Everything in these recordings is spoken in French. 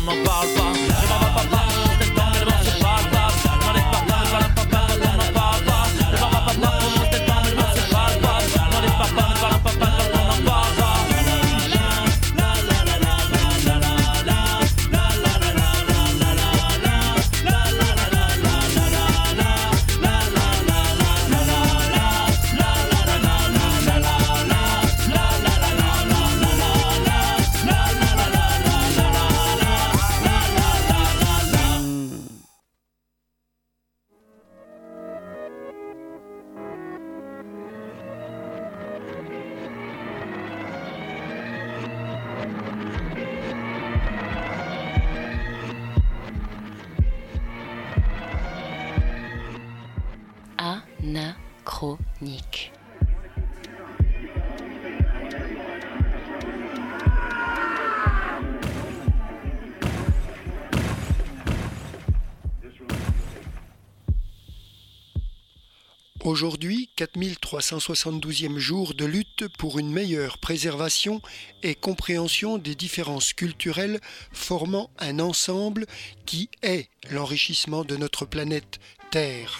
n'en parle pas. Les papapapa, c'est le temps, mais les mots c'est pas grave. Non, les papapapa, on n'en parle pas. Les papapapa, c'est le temps, mais les mots c'est pas grave. Non, les papapapa, on n'en parle pas. Anachronique. Aujourd'hui, 4372e jour de lutte pour une meilleure préservation et compréhension des différences culturelles formant un ensemble qui est l'enrichissement de notre planète Terre.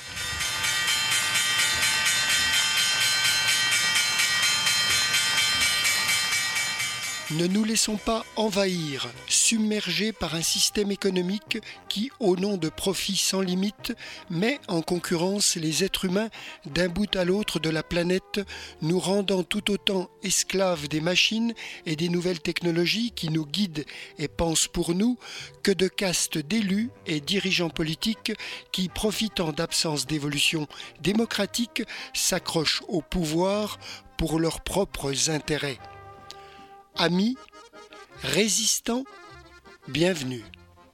Ne nous laissons pas envahir, submergés par un système économique qui, au nom de profits sans limite, met en concurrence les êtres humains d'un bout à l'autre de la planète, nous rendant tout autant esclaves des machines et des nouvelles technologies qui nous guident et pensent pour nous, que de castes d'élus et dirigeants politiques qui, profitant d'absence d'évolution démocratique, s'accrochent au pouvoir pour leurs propres intérêts. Amis, résistants, bienvenue.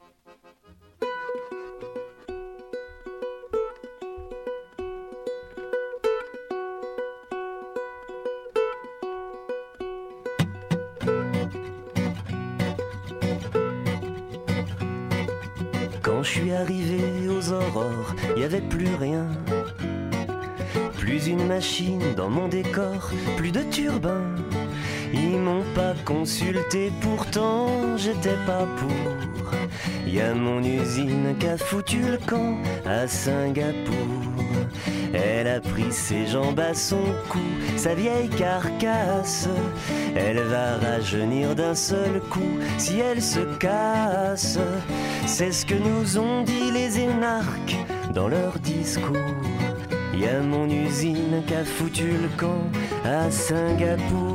Quand je suis arrivé aux aurores, y avait plus rien. Plus une machine dans mon décor, plus de turbin. Ils m'ont pas consulté, pourtant j'étais pas pour. Y a mon usine qui a foutu le camp à Singapour. Elle a pris ses jambes à son cou, sa vieille carcasse. Elle va rajeunir d'un seul coup si elle se casse. C'est ce que nous ont dit les énarques dans leur discours. Y a mon usine qui a foutu le camp à Singapour.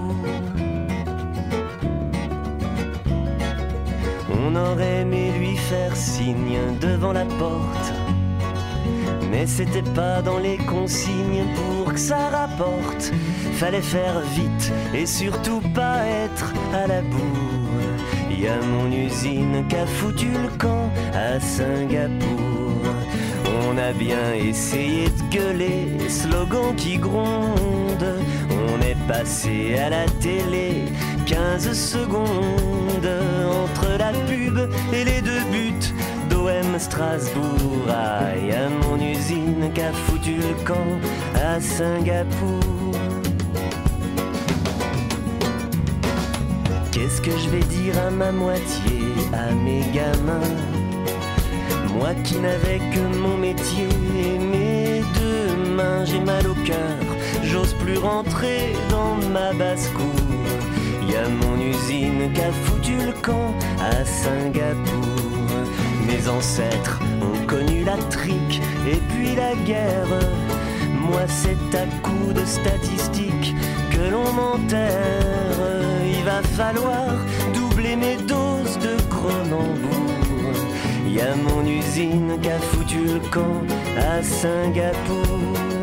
On aurait aimé lui faire signe devant la porte, mais c'était pas dans les consignes pour que ça rapporte. Fallait faire vite et surtout pas être à la bourre. Y a mon usine qui a foutu le camp à Singapour. On a bien essayé de gueuler, slogan qui gronde. On est passé à la télé 15 secondes entre la pub et les deux buts d'OM Strasbourg. Ah, y a mon usine qui a foutu le camp à Singapour. Qu'est-ce que je vais dire à ma moitié, à mes gamins? Moi qui n'avais que mon métier et mes deux mains, j'ai mal au cœur, j'ose plus rentrer dans ma basse-cour. Y a mon usine qui a foutu le camp à Singapour. Mes ancêtres ont connu la trique et puis la guerre. Moi c'est à coup de statistiques que l'on m'enterre. Il va falloir doubler mes doses de Cronenbourg. Y a mon usine qui a foutu le camp à Singapour.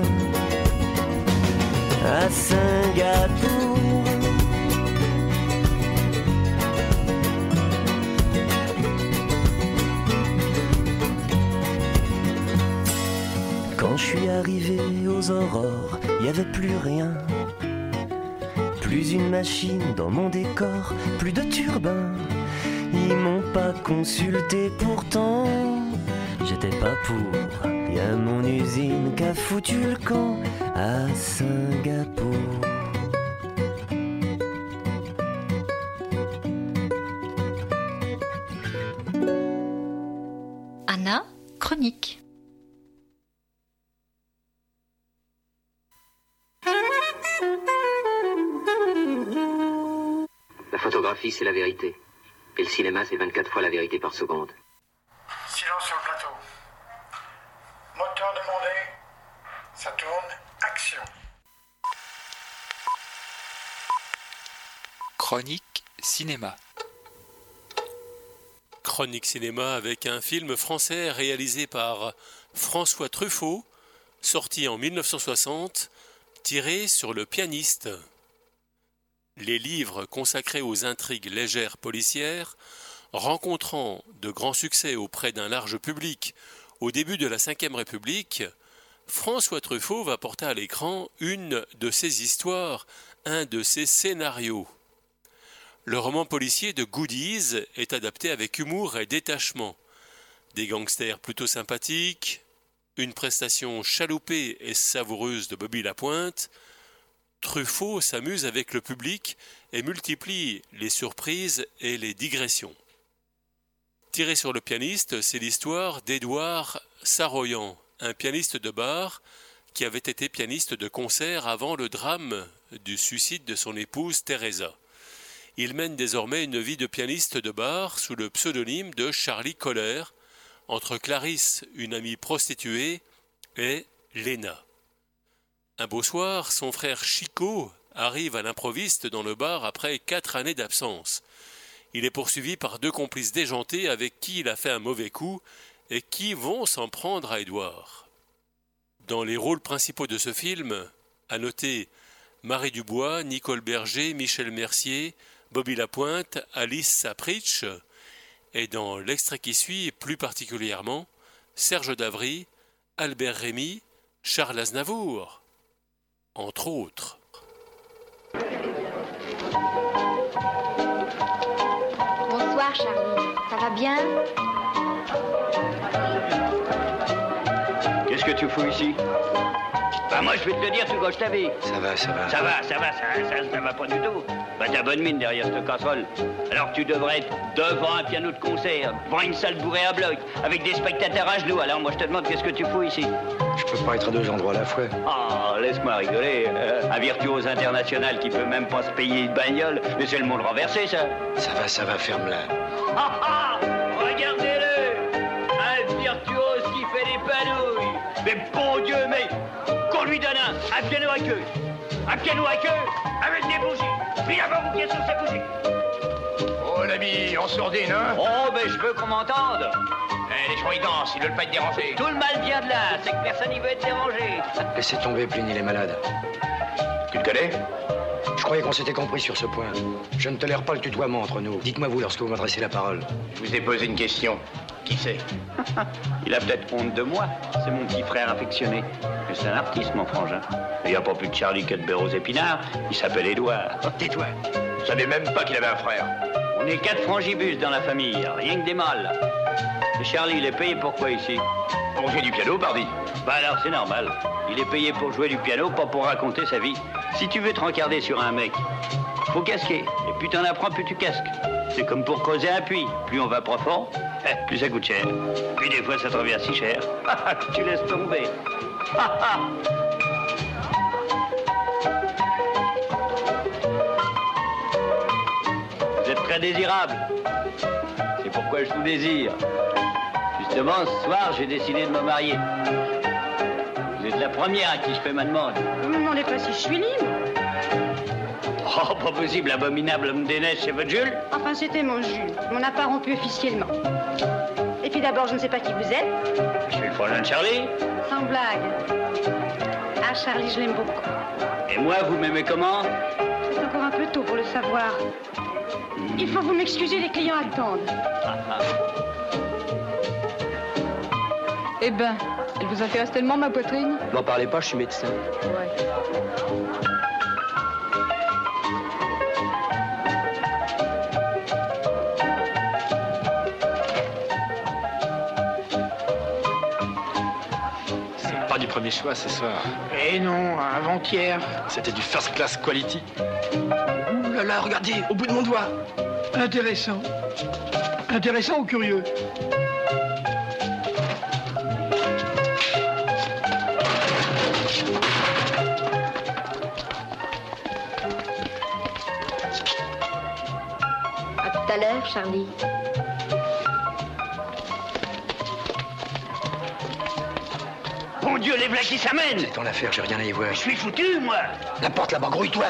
À Singapour. Quand je suis arrivé aux aurores, y avait plus rien. Plus une machine dans mon décor, plus de turbin. Ils m'ont pas consulté, pourtant j'étais pas pour. Y a mon usine qui a foutu le camp à Singapour. Anna, chronique. La photographie, c'est la vérité. Et le cinéma, c'est 24 fois la vérité par seconde. Silence sur le plateau. Moteur demandé. Ça tourne. Action. Chronique cinéma. Chronique cinéma avec un film français réalisé par François Truffaut, sorti en 1960, tiré sur Le pianiste. Les livres consacrés aux intrigues légères policières, rencontrant de grands succès auprès d'un large public au début de la Ve République, François Truffaut va porter à l'écran une de ses histoires, un de ses scénarios. Le roman policier de Goodies est adapté avec humour et détachement. Des gangsters plutôt sympathiques, une prestation chaloupée et savoureuse de Bobby Lapointe, Truffaut s'amuse avec le public et multiplie les surprises et les digressions. Tiré sur Le pianiste, c'est l'histoire d'Édouard Saroyan, un pianiste de bar qui avait été pianiste de concert avant le drame du suicide de son épouse Teresa. Il mène désormais une vie de pianiste de bar sous le pseudonyme de Charlie Coller, entre Clarisse, une amie prostituée, et Léna. Un beau soir, son frère Chico arrive à l'improviste dans le bar après 4 années d'absence. Il est poursuivi par 2 complices déjantés avec qui il a fait un mauvais coup et qui vont s'en prendre à Édouard. Dans les rôles principaux de ce film, à noter Marie Dubois, Nicole Berger, Michel Mercier, Bobby Lapointe, Alice Sapritch, et dans l'extrait qui suit, plus particulièrement, Serge Davry, Albert Rémy, Charles Aznavour, entre autres. Bonsoir Charlie, ça va bien? Qu'est-ce que tu fous ici? Bah moi je vais te le dire, tu gauches ta vie. Ça va. Ça va pas du tout. Bah t'as bonne mine derrière cette casserole. Alors que tu devrais être devant un piano de concert, devant une salle bourrée à bloc, avec des spectateurs à genoux. Alors moi je te demande qu'est-ce que tu fous ici? Je peux pas être à 2 endroits à la fois. Oh, laisse-moi rigoler. Un virtuose international qui peut même pas se payer une bagnole, mais c'est le monde renversé ça. Ça va, ferme-la. Regardez-le, un virtuose qui fait des panouilles. Mais bon Dieu, mais qu'on lui donne un piano à queue. Un piano à queue avec des bougies. Puis avant vous qui êtes sur ces bougies. Oh l'ami, on sourdine, hein? Oh, mais je veux qu'on m'entende. Les gens ils dansent, ils veulent pas être dérangés. Tout le mal vient de là, c'est que personne n'y veut être dérangé. Laissez tomber, Pline, il est malade. Tu le connais? Je croyais qu'on s'était compris sur ce point. Je ne tolère pas le tutoiement entre nous. Dites-moi vous lorsque vous m'adressez la parole. Je vous ai posé une question. Qui c'est? Il a peut-être honte de moi. C'est mon petit frère affectionné. Mais c'est un artiste, mon frangin. Il n'y a pas plus de Charlie que de beurre aux épinards. Il s'appelle Édouard. Tais-toi. Je savais même pas qu'il avait un frère. On est 4 frangibus dans la famille, rien que des mâles. Et Charlie, il est payé pour quoi ici? Pour jouer du piano, pardi. Bah alors, c'est normal. Il est payé pour jouer du piano, pas pour raconter sa vie. Si tu veux te rencarder sur un mec, faut casquer. Et plus t'en apprends, plus tu casques. C'est comme pour creuser un puits. Plus on va profond, plus ça coûte cher. Puis des fois, ça te revient si cher. Tu laisses tomber. Vous êtes très désirable. C'est pourquoi je vous désire. Justement, ce soir, j'ai décidé de me marier. Vous êtes la première à qui je fais ma demande. Vous me demandez pas si je suis libre? Oh, pas possible, l'abominable homme des neiges, c'est votre Jules? Enfin, c'était mon Jules. On n'a pas rompu officiellement. Et puis d'abord, je ne sais pas qui vous êtes. Je suis le frangin de Charlie. Sans blague. Ah, Charlie, je l'aime beaucoup. Et moi, vous m'aimez comment? C'est encore un peu tôt pour le savoir. Il faut vous m'excuser, les clients attendent. Eh ben, elle vous intéresse tellement, ma poitrine? N'en parlez pas, je suis médecin. Ouais. C'est pas du premier choix ce soir. Eh non, avant-hier. C'était du first class quality. Ouh là là, regardez, au bout de mon doigt. Intéressant. Intéressant ou curieux? à l'heure, Charlie. Mon Dieu, les blagues qui s'amènent! C'est ton affaire, j'ai rien à y voir. Je suis foutu, moi! N'importe là-bas, grouille-toi!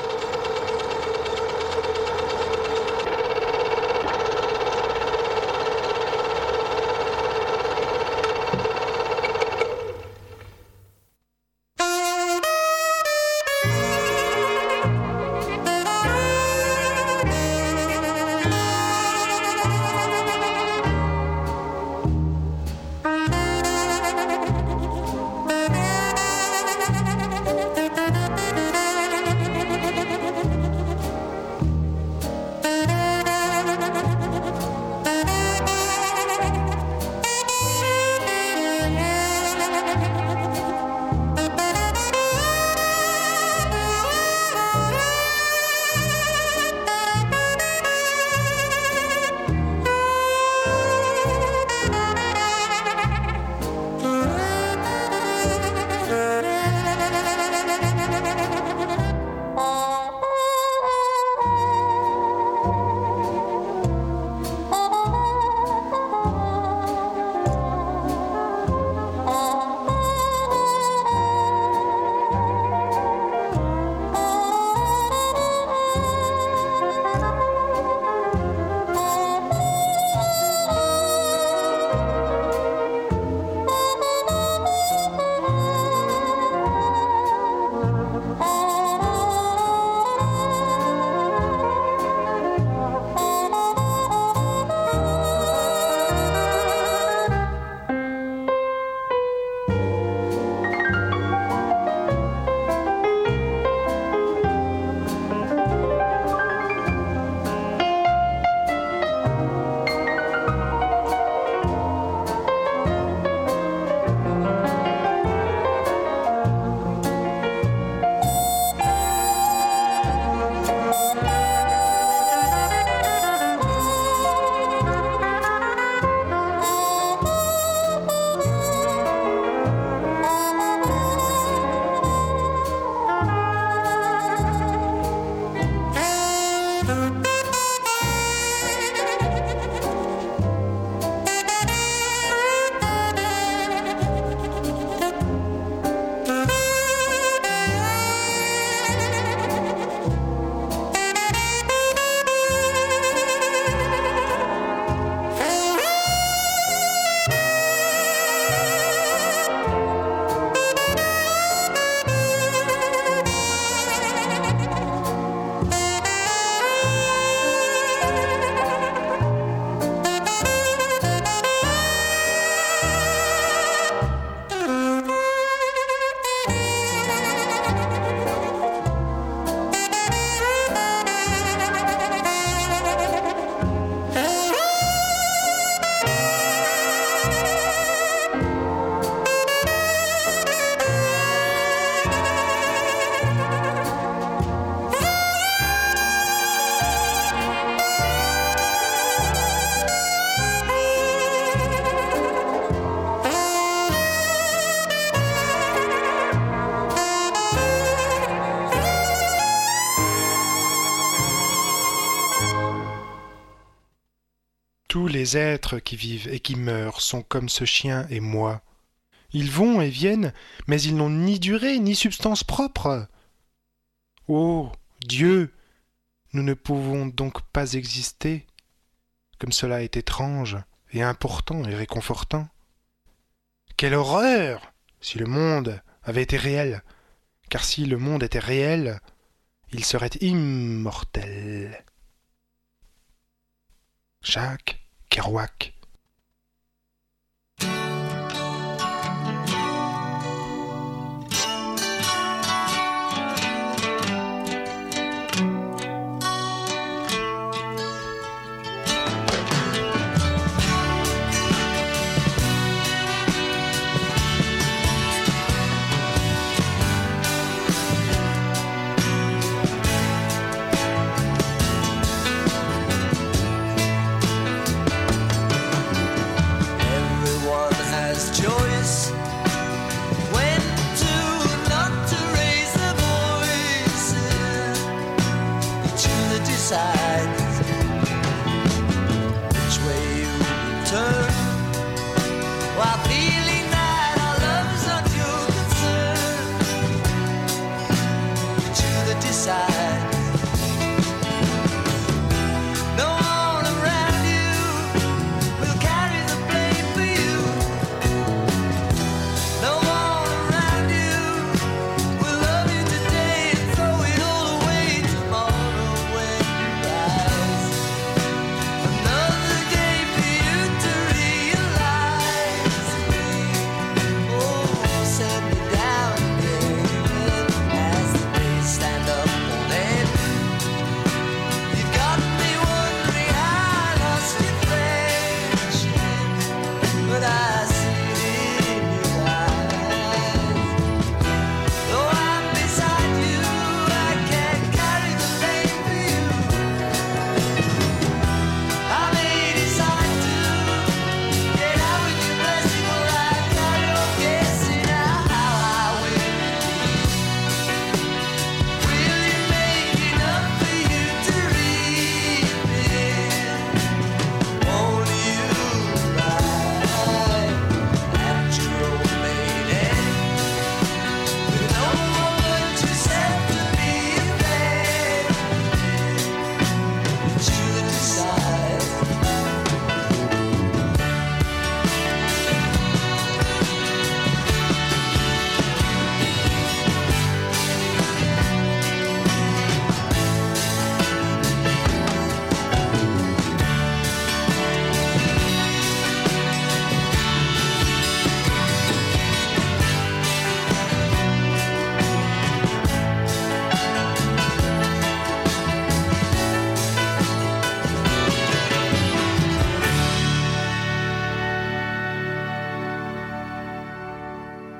Tous les êtres qui vivent et qui meurent sont comme ce chien et moi. Ils vont et viennent, mais ils n'ont ni durée ni substance propre. Ô Dieu, nous ne pouvons donc pas exister. Comme cela est étrange et important et réconfortant. Quelle horreur si le monde avait été réel, car si le monde était réel, il serait immortel. Jacques Kerouac.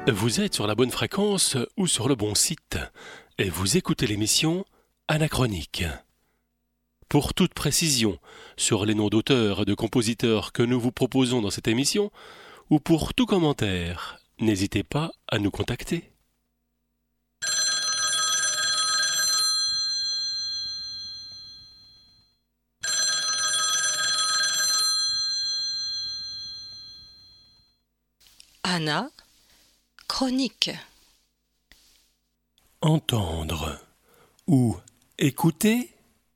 Vous êtes sur la bonne fréquence ou sur le bon site et vous écoutez l'émission Anachronique. Pour toute précision sur les noms d'auteurs et de compositeurs que nous vous proposons dans cette émission, ou pour tout commentaire, n'hésitez pas à nous contacter. Anachronique. Entendre ou écouter.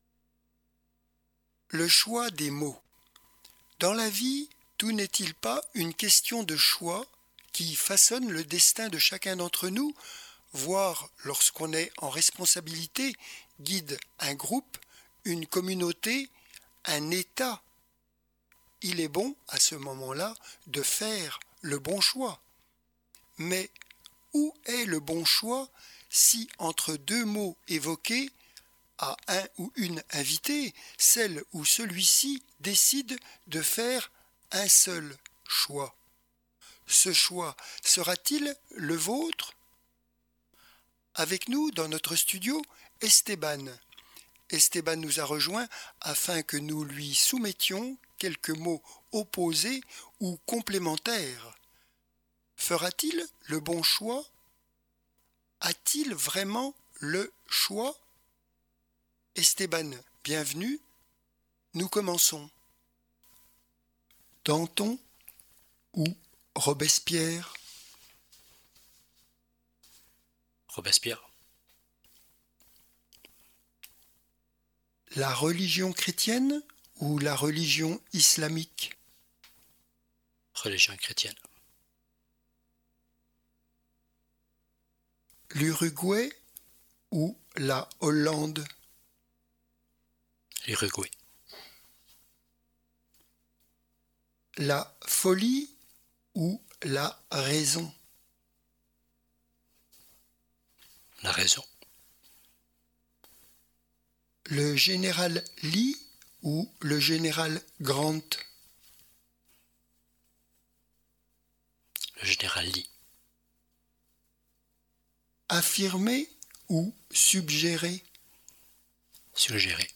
Le choix des mots. Dans la vie, tout n'est-il pas une question de choix qui façonne le destin de chacun d'entre nous, voire, lorsqu'on est en responsabilité, guide un groupe, une communauté, un État. Il est bon, à ce moment-là, de faire le bon choix. Mais où est le bon choix si, entre deux mots évoqués, à un ou une invitée, celle ou celui-ci décide de faire un seul choix? Ce choix sera-t-il le vôtre? Avec nous, dans notre studio, Esteban. Esteban nous a rejoints afin que nous lui soumettions quelques mots opposés ou complémentaires. Fera-t-il le bon choix? A-t-il vraiment le choix? Esteban, bienvenue. Nous commençons. Danton ou Robespierre? Robespierre. La religion chrétienne ou la religion islamique? Religion chrétienne. L'Uruguay ou la Hollande? L'Uruguay. La folie ou la raison? La raison. Le général Lee ou le général Grant? Le général Lee. Affirmer ou suggérer? Suggérer.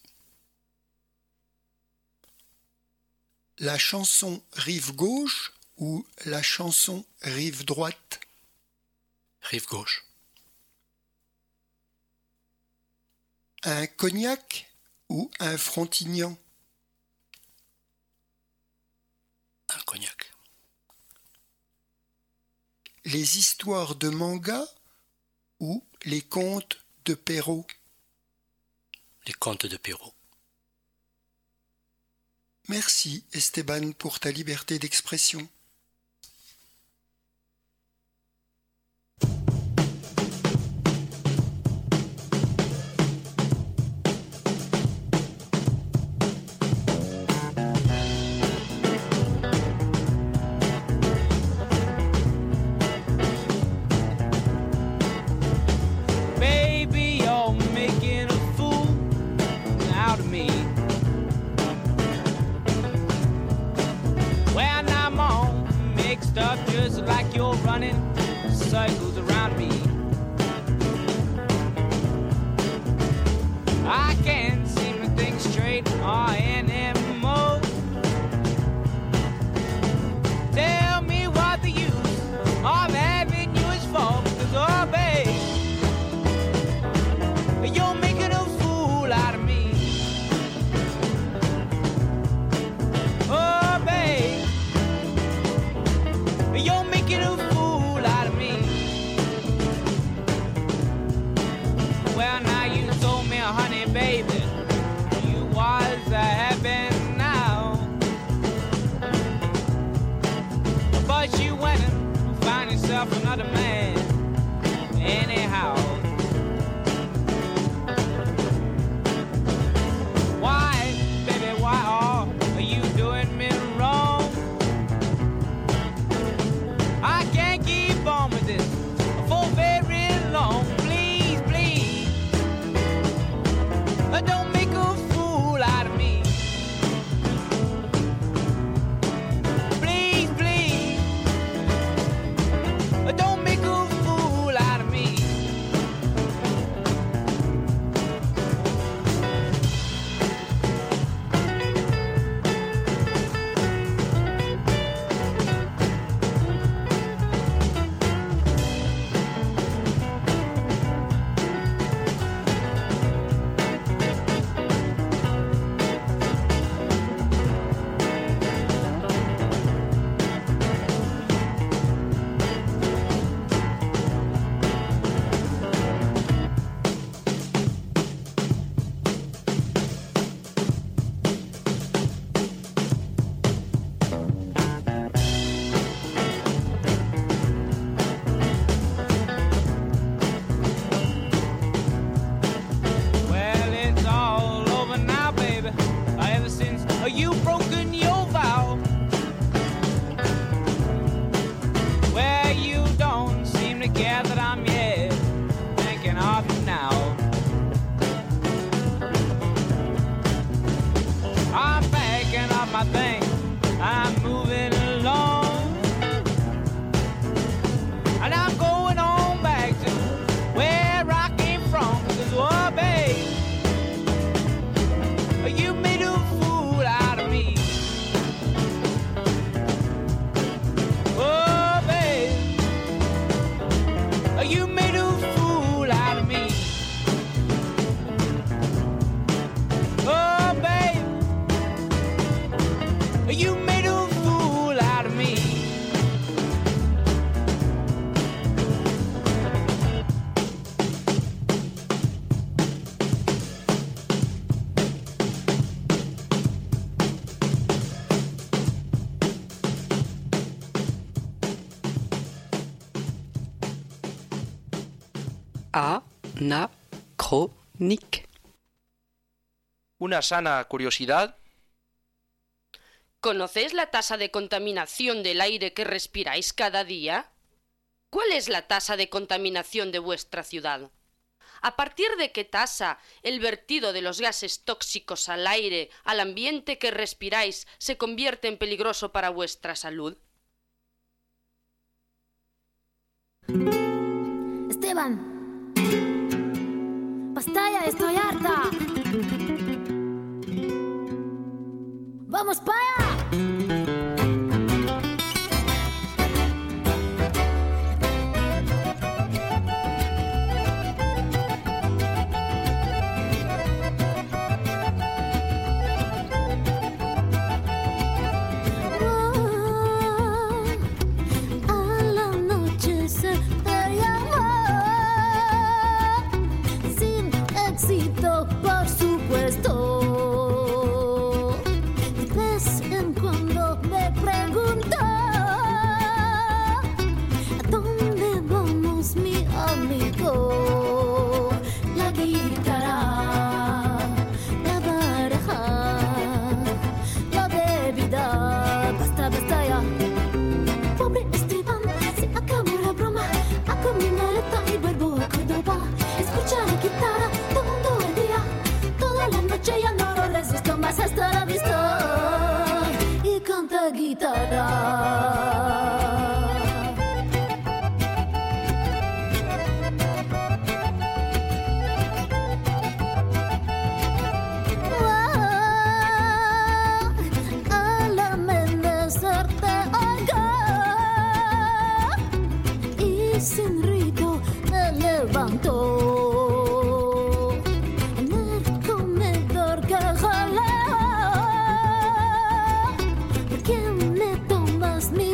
La chanson rive gauche ou la chanson rive droite? Rive gauche. Un cognac ou un Frontignan? Un cognac. Les histoires de manga ou les contes de Perrault? Les contes de Perrault. Merci Esteban pour ta liberté d'expression. Circles around me. I can't seem to think straight anymore. Tell me what the use of having you is for, 'cause oh babe, you're making a fool out of me. Oh babe, you're making a fool out of me. Well, now you told me, honey, baby, you was happy now. But you went and found yourself another man, anyhow. Why, baby, why are you doing me wrong? I can't keep on with this for very long. Please, please, don't make a fool out of me. Please, please, don't make a broken your vow. Well, you don't seem to care that I'm here thinking of you now. I'm packing up my things, I'm moving along, and I'm going on back to where I came from. 'Cause, oh, babe, you made a fool out of me. Oh, babe, you made a fool out of me. Oh, babe, you made a fool out of me. Anachronique. Una sana curiosidad. ¿Conocéis la tasa de contaminación del aire que respiráis cada día? ¿Cuál es la tasa de contaminación de vuestra ciudad? ¿A partir de qué tasa el vertido de los gases tóxicos al aire, al ambiente que respiráis, se convierte en peligroso para vuestra salud? Esteban, basta ya, estoy harta. ¡Vamos para allá! Al anochecer te llamo, sin éxito, por supuesto. De vez en cuando me pregunto, ¿a dónde vamos, mi amigo? La guitarra, la baraja, la bebida, basta, basta ya. Pobre Esteban, se acabó la broma. Hago mi maleta y vuelvo a Córdoba. Escucha la guitarra todo el día, toda la noche, ya no lo resisto más. Hasta la vista. Y canta guitarra. Al amanecer te oigo y sin ruido me levanto. En el comedor que jaleo, ¿por qué me tomas mi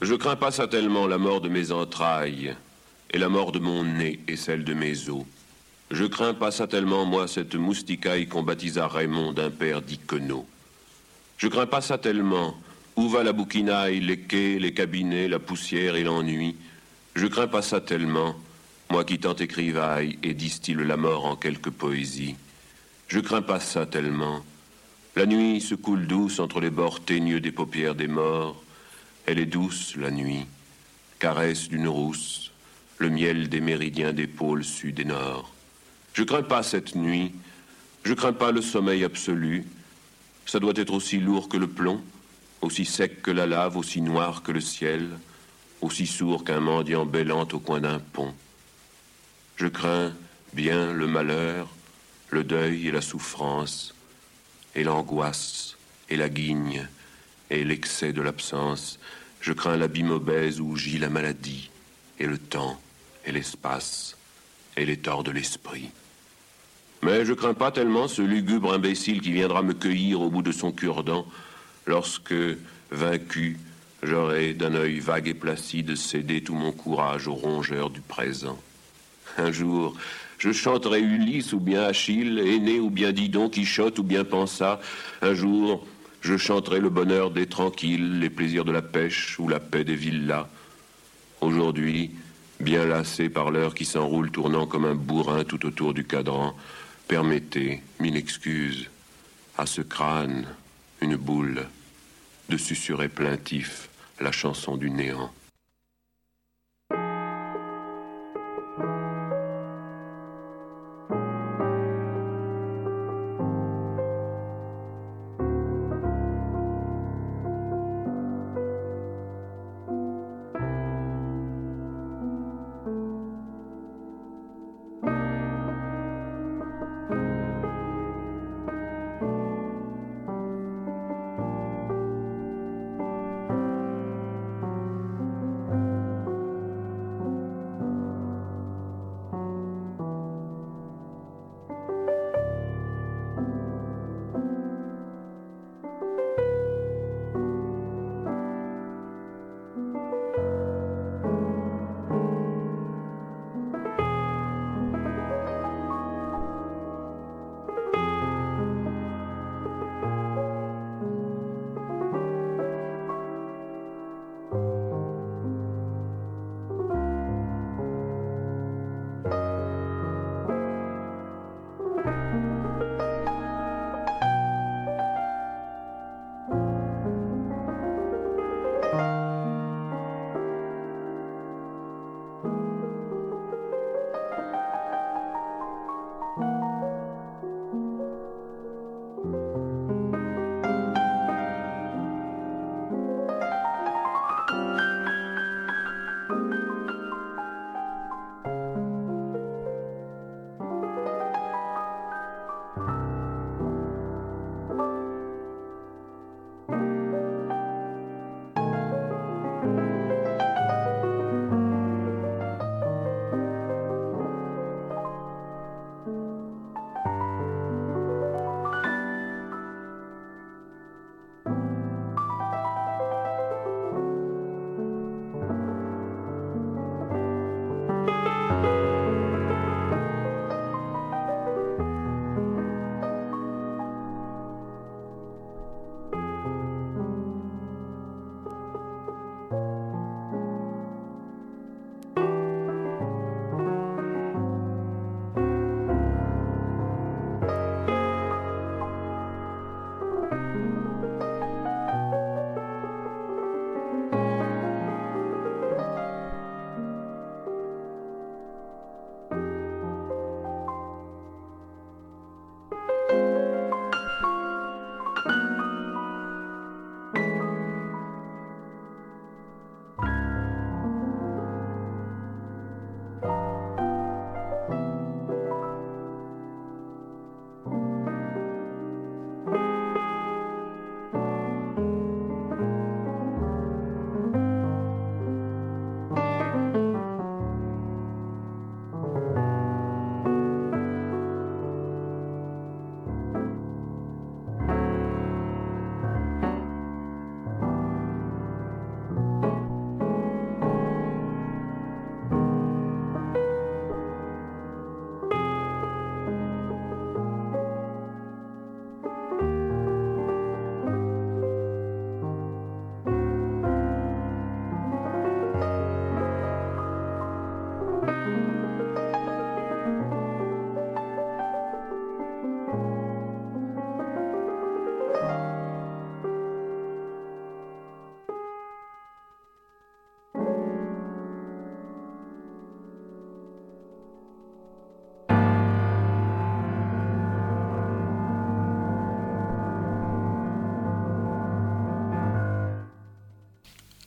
Je crains pas ça tellement la mort de mes entrailles, et la mort de mon nez et celle de mes os. Je crains pas ça tellement, moi, cette mousticaille qu'on baptisa Raymond d'un père d'Icono. Je crains pas ça tellement, où va la bouquinaille, les quais, les cabinets, la poussière et l'ennui. Je crains pas ça tellement, moi qui tant écrivaille et distille la mort en quelques poésies. Je crains pas ça tellement. La nuit se coule douce entre les bords teigneux des paupières des morts. Elle est douce, la nuit, caresse d'une rousse, le miel des méridiens des pôles sud et nord. Je crains pas cette nuit, je crains pas le sommeil absolu. Ça doit être aussi lourd que le plomb, aussi sec que la lave, aussi noir que le ciel, aussi sourd qu'un mendiant bêlant au coin d'un pont. Je crains bien le malheur, le deuil et la souffrance, et l'angoisse, et la guigne, et l'excès de l'absence. Je crains l'abîme obèse où gît la maladie, et le temps, et l'espace, et les torts de l'esprit. Mais je crains pas tellement ce lugubre imbécile qui viendra me cueillir au bout de son cure-dent, lorsque, vaincu, j'aurai d'un œil vague et placide cédé tout mon courage aux rongeurs du présent. Un jour, je chanterai Ulysse ou bien Achille, Aîné ou bien Didon, Quichotte ou bien Pansa. Un jour, je chanterai le bonheur des tranquilles, les plaisirs de la pêche ou la paix des villas. Aujourd'hui, bien lassé par l'heure qui s'enroule tournant comme un bourrin tout autour du cadran, permettez, mille excuses, à ce crâne, une boule, de susurrer plaintif la chanson du néant.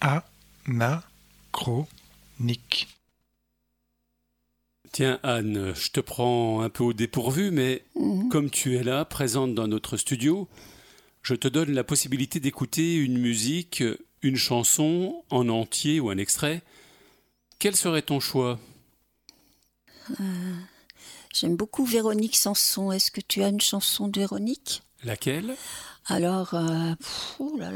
Anachronique. Tiens Anne, je te prends un peu au dépourvu, mais comme tu es là, présente dans notre studio, je te donne la possibilité d'écouter une musique, une chanson en entier ou un extrait. Quel serait ton choix ? J'aime beaucoup Véronique Sanson. Est-ce que tu as une chanson de Véronique ? Laquelle ? Alors, laquelle ?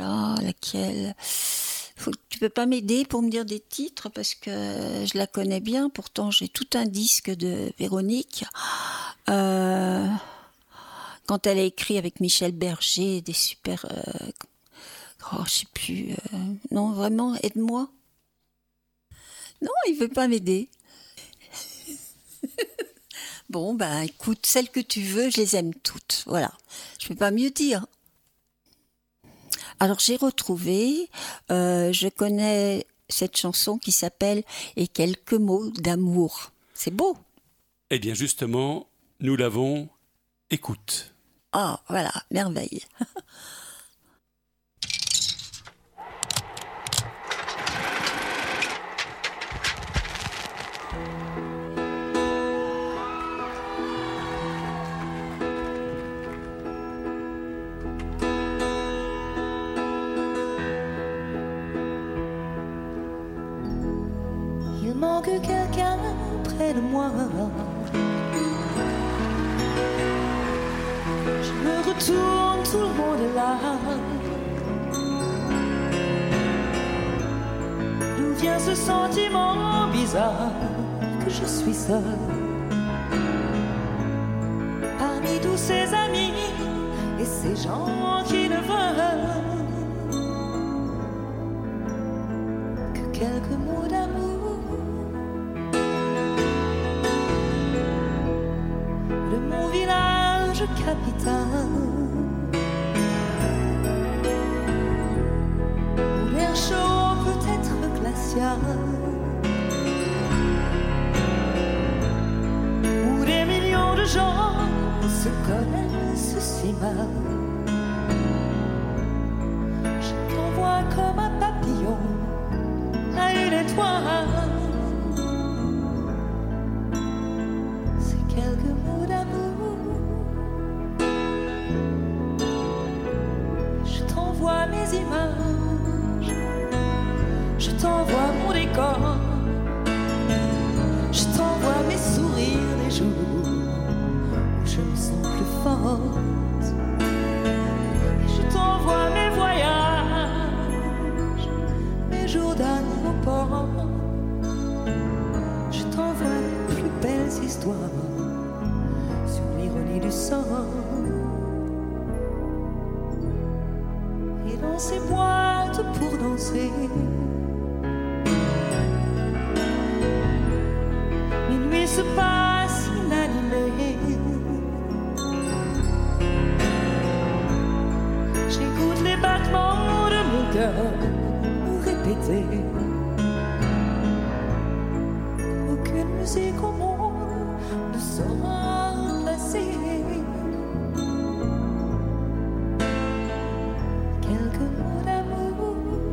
Tu peux pas m'aider pour me dire des titres parce que je la connais bien. Pourtant, j'ai tout un disque de Véronique. Quand elle a écrit avec Michel Berger des super... je sais plus... non, vraiment, aide-moi. Non, il veut pas m'aider. Bon, écoute, celles que tu veux, je les aime toutes. Voilà, je peux pas mieux dire. Alors j'ai retrouvé, je connais cette chanson qui s'appelle « Et quelques mots d'amour ». C'est beau. Eh bien justement, nous l'avons. Écoute. Ah, voilà, merveille. Il manque quelqu'un près de moi. Je me retourne, tout le monde est là. D'où vient ce sentiment bizarre que je suis seule parmi tous ces amis et ces gens qui ne veulent que quelques mots d'amour de mon village capital où l'air chaud peut être glacial, où des millions de gens se connaissent si mal. Je t'envoie comme un papillon à une étoile. C'est quelques mots d'amour. Je t'envoie mes images, je t'envoie mon décor, je t'envoie mes sourires des jours où je me sens plus forte. Et je t'envoie mes voyages, mes jours d'aéroport. Je t'envoie les plus belles histoires sur l'ironie du sort. Et dans ces boîtes pour danser, minuit se passe inanimé. J'écoute les battements de mon cœur répéter. Aucune musique au monde ne saura remplacer quelques mots d'amour.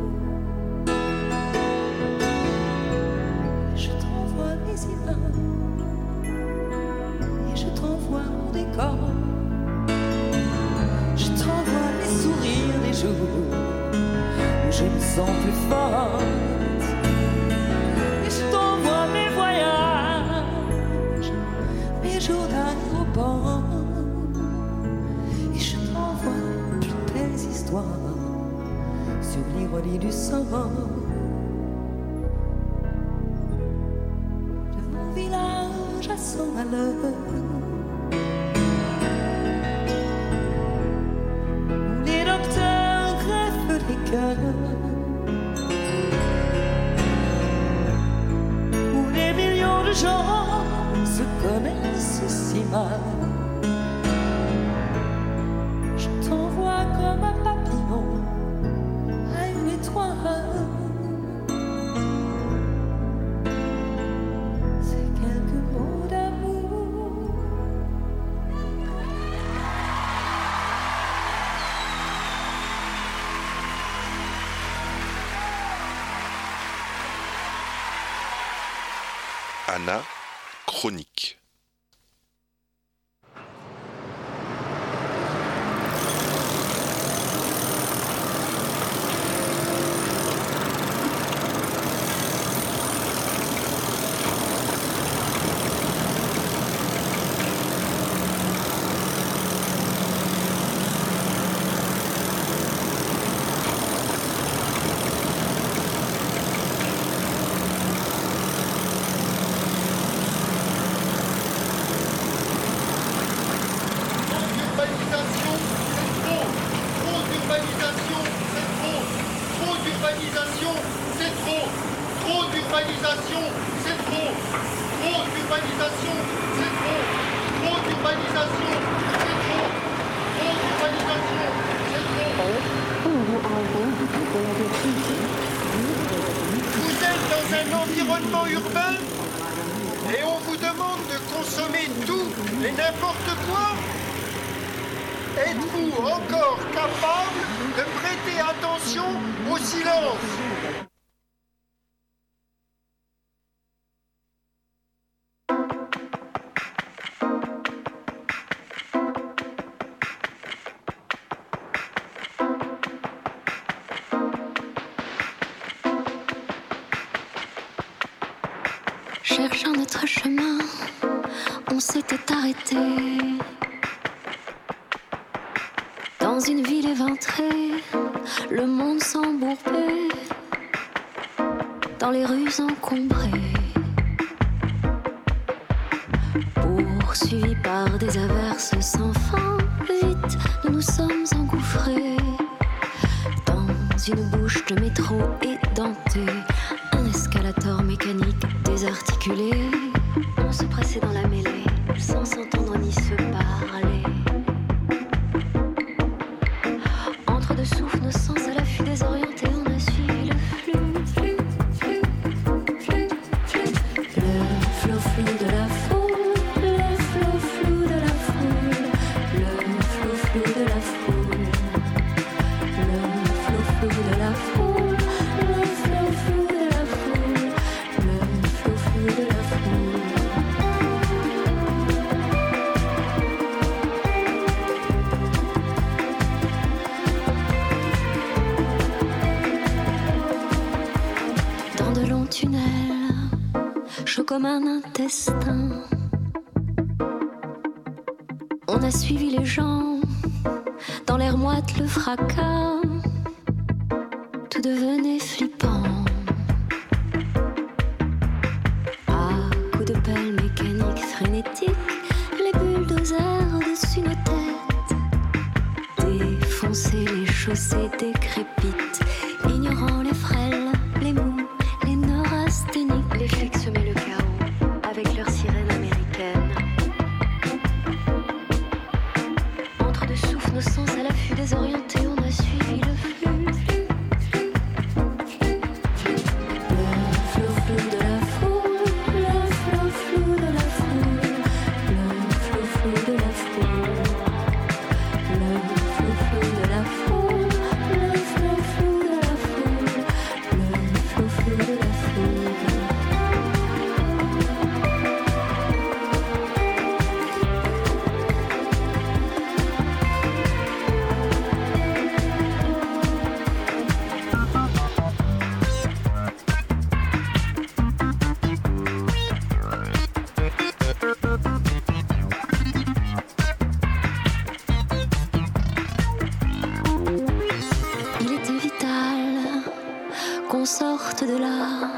Je t'envoie mes images et je t'envoie mon décor. Je t'envoie mes sourires des jours où je me sens plus forte. Et je t'envoie mes voyages, mes jours d'aéroport. Et je t'envoie les plus belles histoires sur l'ironie du sort. De mon village à 100 à l'heure, où les docteurs greffent les cœurs, où des millions de gens se connaissent si mal. Je t'envoie comme un papillon à une étoile. C'est quelques mots d'amour. Anna, chronique. Vous êtes dans un environnement urbain et on vous demande de consommer tout et n'importe quoi. Êtes-vous encore capable de prêter attention au silence ? Cherchant notre chemin, on s'était arrêté dans une ville éventrée, le monde s'embourbait dans les rues encombrées, poursuivis par des averses sans fin. Vite, nous nous sommes engouffrés dans une bouche de métro édentée. Un escalator mécanique désarticulé. On se pressait dans la mêlée, sans s'entendre ni se parler. Entre deux souffles, nos sens à l'affût désorientés, on a suivi le flux. Le flot de la foule, le flot de la foule, le flot de la foule, le flot de la foule. Comme un intestin, on a suivi les gens, dans l'air moite le fracas, tout devenait flippant. À coups de pelle mécanique frénétique, les bulldozers au-dessus nos têtes, défoncer les chaussées décrépites, ignorant les frêles, les mous, les neurasthéniques, les flics semaient le chaos avec leur sirène américaine. Entre deux souffles, nos sens à l'affût désorientés, on a suivi le flux. Le flot de la foule, le flot de la foule, le flot de la foule, le flot de la foule, le flot de la foule, le flot de la foule. Il était vital qu'on sorte de là.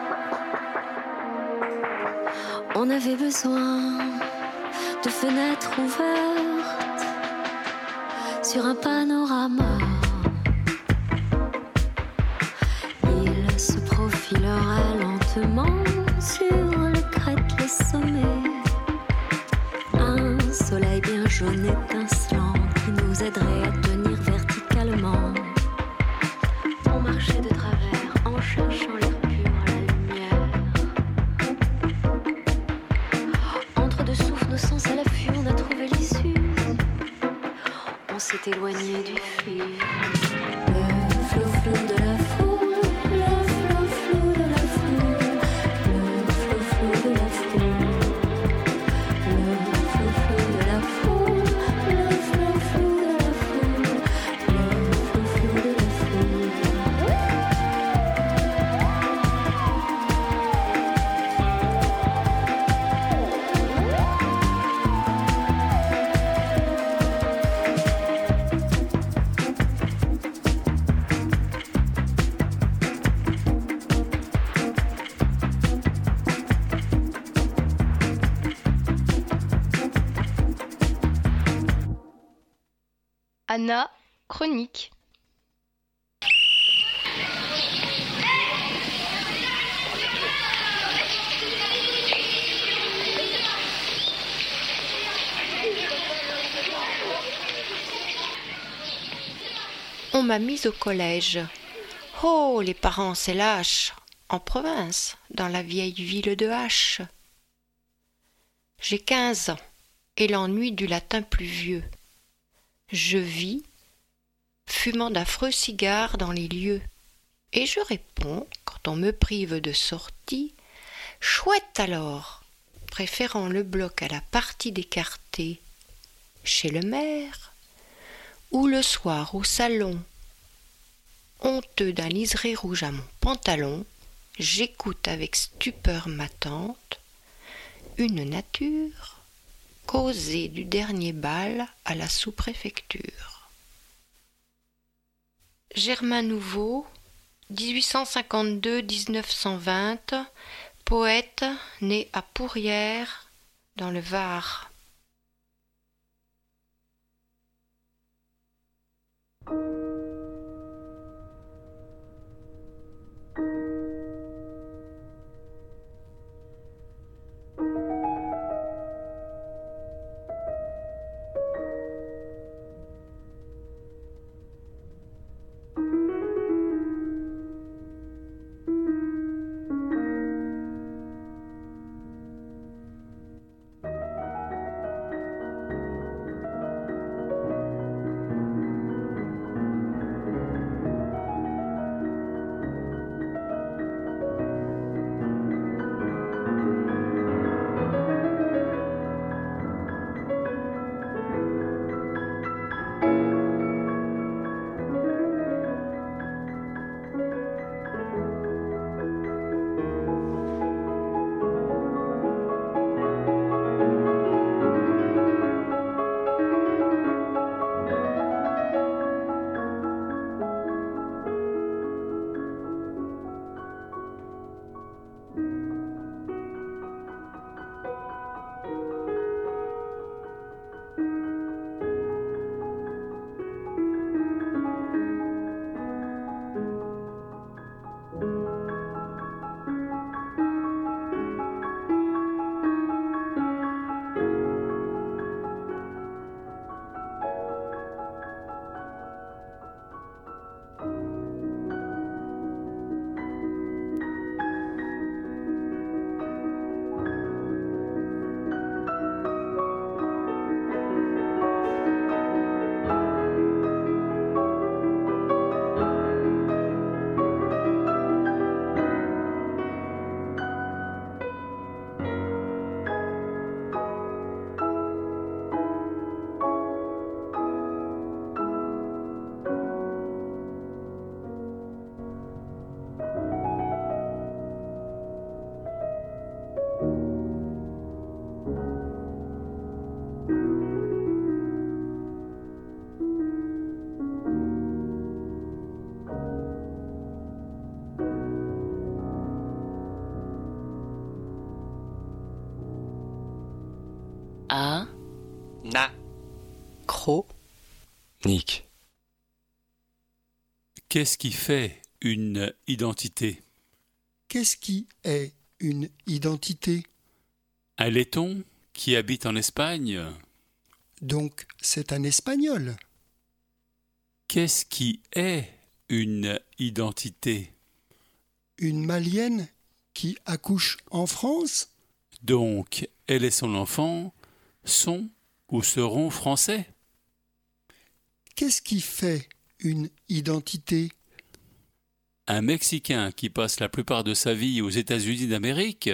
On avait besoin de fenêtres ouvertes sur un panorama. Il se profilera lentement sur le crête, les sommets. Un soleil bien jaune étincelant qui nous aiderait à tenir verticalement. On marchait de travers en cherchant l'air pur à la lumière. Entre deux souffles, nos sens à l'affût, on a trouvé l'issue. On s'est éloigné du flux. Le flot de la foule, le flot de la foule, Anachronique. On m'a mise au collège. Oh, les parents, c'est lâche. En province, dans la vieille ville de H. J'ai 15 ans, et l'ennui du latin pluvieux. Je vis, fumant d'affreux cigares dans les lieux, et je réponds, quand on me prive de sortie, chouette alors, préférant le bloc à la partie d'écarté, chez le maire, ou le soir au salon. Honteux d'un liseré rouge à mon pantalon, j'écoute avec stupeur ma tante une nature causer du dernier bal à la sous-préfecture. Germain Nouveau, 1852-1920, poète né à Pourrières, dans le Var. Chronique. Qu'est-ce qui fait une identité? Qu'est-ce qui est une identité? Un laiton qui habite en Espagne. Donc c'est un Espagnol. Qu'est-ce qui est une identité? Une Malienne qui accouche en France? Donc elle et son enfant sont ou seront français. Qu'est-ce qui fait une identité? Un Mexicain qui passe la plupart de sa vie aux États-Unis d'Amérique.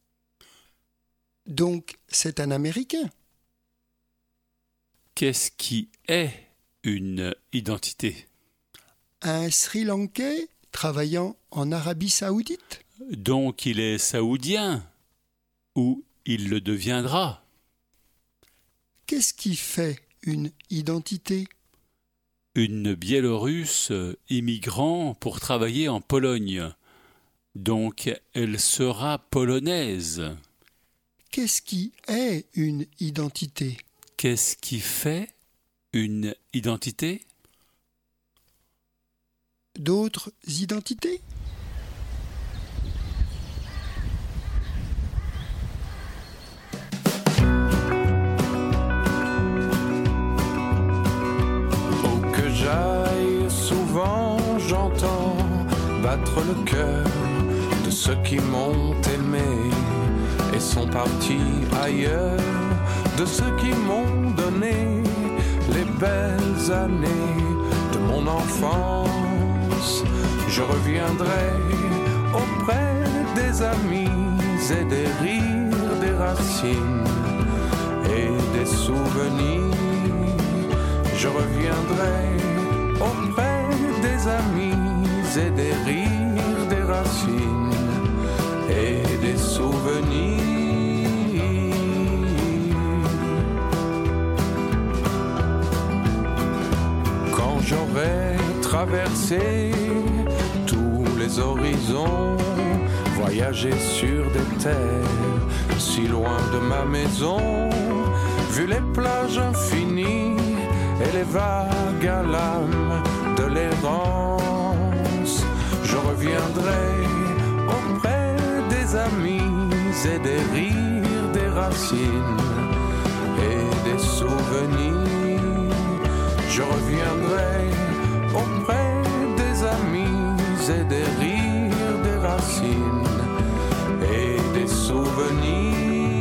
Donc c'est un Américain. Qu'est-ce qui est une identité? Un Sri Lankais travaillant en Arabie Saoudite. Donc il est saoudien, ou il le deviendra. Qu'est-ce qui fait une identité? Une Biélorusse immigrant pour travailler en Pologne. Donc elle sera polonaise. Qu'est-ce qui est une identité? Qu'est-ce qui fait Une identité? D'autres identités? Où que j'aille, souvent j'entends battre le cœur de ceux qui m'ont aimé et sont partis ailleurs, de ceux qui m'ont donné les belles années de mon enfance. Je reviendrai auprès des amis et des rires, des racines et des souvenirs. Je reviendrai auprès des amis et des rires, des racines et des souvenirs. Quand j'aurai traversé tous les horizons, voyagé sur des terres si loin de ma maison, vu les plages infinies et les vagues à l'âme de l'errance, je reviendrai auprès des amis et des rires, des racines et des souvenirs. Je reviendrai auprès des amis et des rires, des racines et des souvenirs.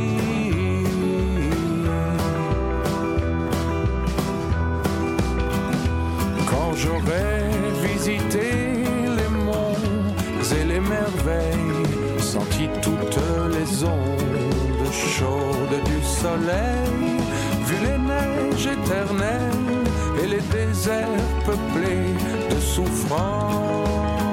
Quand j'aurai visité les monts et les merveilles, senti toutes les ondes chaudes du soleil, vu les neiges éternelles et les déserts peuplés de souffrance.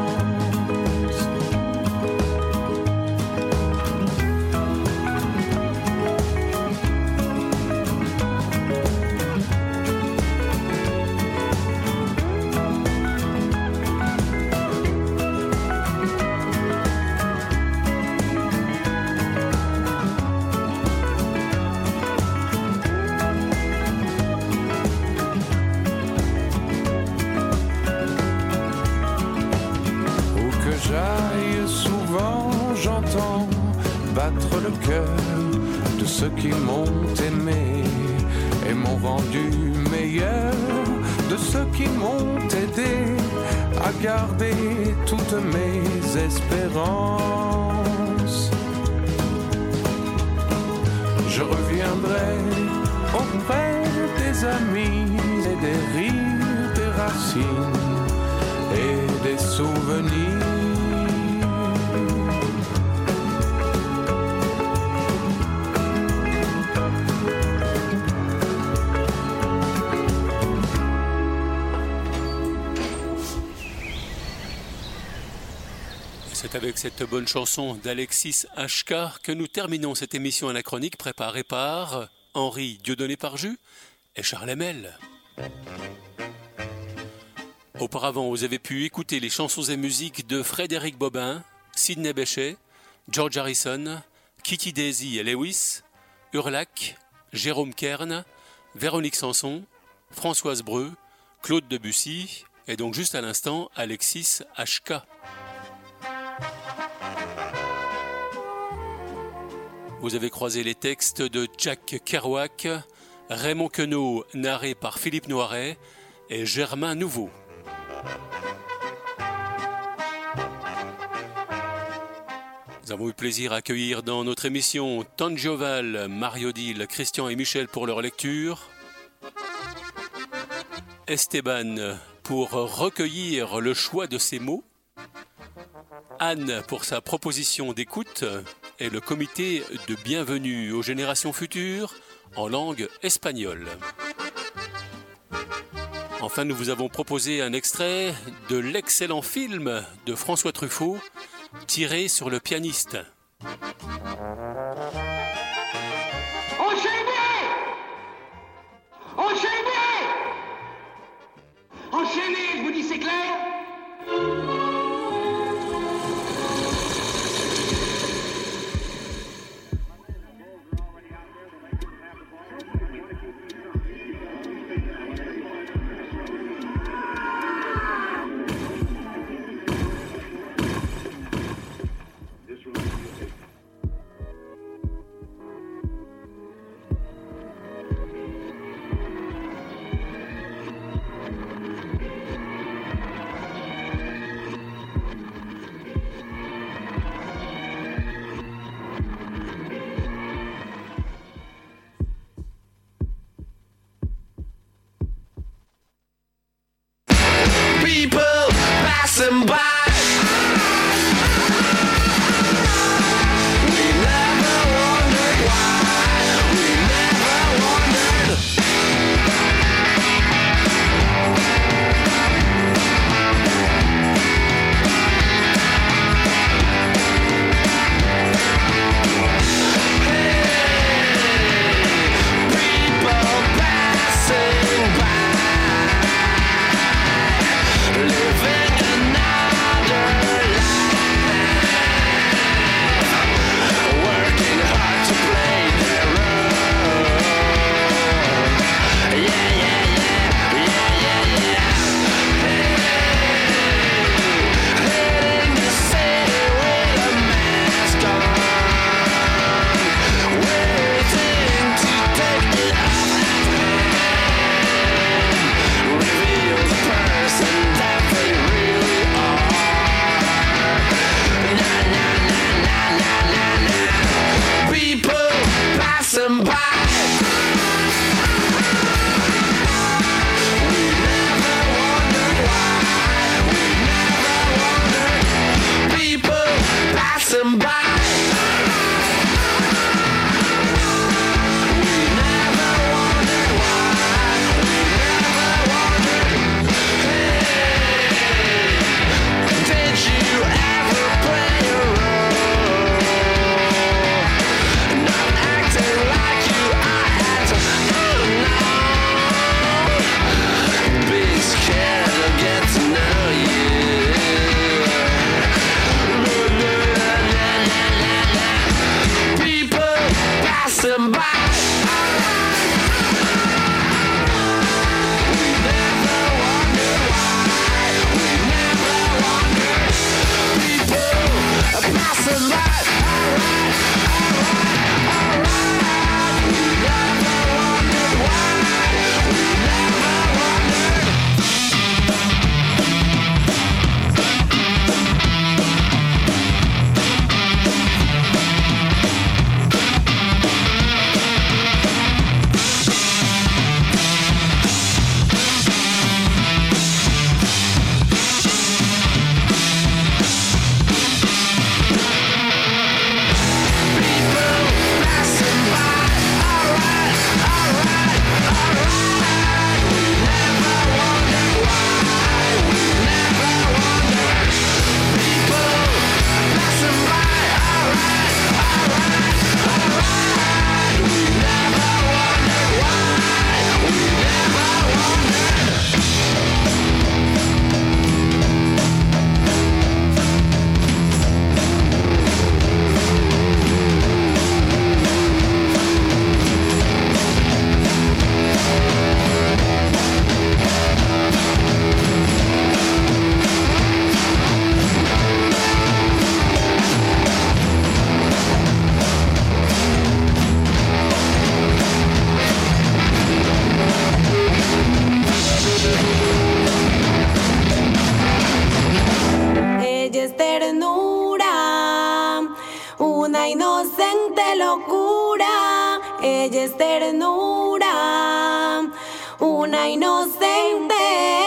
Battre le cœur de ceux qui m'ont aimé et m'ont rendu meilleur, de ceux qui m'ont aidé à garder toutes mes espérances. Je reviendrai auprès des amis et des rires, des racines et des souvenirs. C'est avec cette bonne chanson d'Alexis HK que nous terminons cette émission anachronique préparée par Henri Dieudonné Parjus et Charles Hamel. Auparavant, vous avez pu écouter les chansons et musiques de Frédéric Bobin, Sidney Bechet, George Harrison, Kitty Daisy et Lewis, Urlac, Jérôme Kern, Véronique Sanson, Françoise Breu, Claude Debussy et donc juste à l'instant Alexis HK. Vous avez croisé les textes de Jack Kerouac, Raymond Queneau, narré par Philippe Noiret et Germain Nouveau. Nous avons eu plaisir à accueillir dans notre émission Tangioval, Marie-Odile, Christian et Michel pour leur lecture, Esteban pour recueillir le choix de ses mots, Anne pour sa proposition d'écoute et le comité de bienvenue aux générations futures en langue espagnole. Enfin, nous vous avons proposé un extrait de l'excellent film de François Truffaut, Tiré sur le pianiste. Enchaînez! Enchaînez! Enchaînez, je vous dis, c'est clair? ternura, una inocente locura. Ella es ternura, una inocente